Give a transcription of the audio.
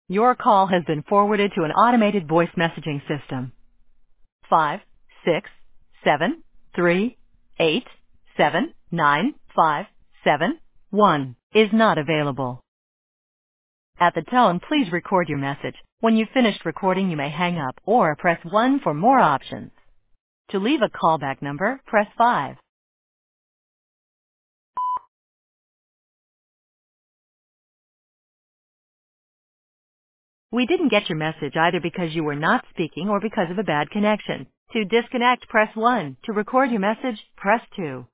Your call has been forwarded to an automated voice messaging system. 56738795771 is not available. At the tone, please record your message. When you've finished recording, you may hang up or press 1 for more options. To leave a callback number, press 5. We didn't get your message either because you were not speaking or because of a bad connection. To disconnect, press 1. To record your message, press 2.